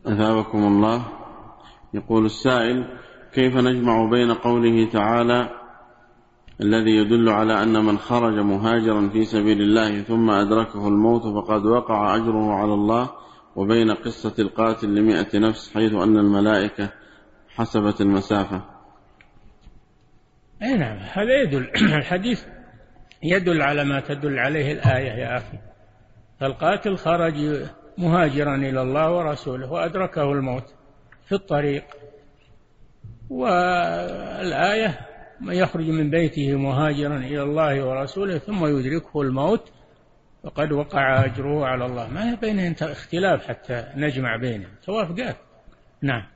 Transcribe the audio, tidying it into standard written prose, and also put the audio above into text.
أثابكم الله. يقول السائل: كيف نجمع بين قوله تعالى الذي يدل على أن من خرج مهاجرا في سبيل الله ثم أدركه الموت فقد وقع أجره على الله، وبين قصة القاتل ل100 نفس حيث أن الملائكة حسبت المسافة؟ أي نعم، هذا يدل الحديث يدل على ما تدل عليه الآية يا أخي. فالقاتل خرج مهاجرا إلى الله ورسوله وأدركه الموت في الطريق، والآية من يخرج من بيته مهاجرا إلى الله ورسوله ثم يدركه الموت فقد وقع أجره على الله. ما بينهم اختلاف حتى نجمع بينهم، توافقات. نعم.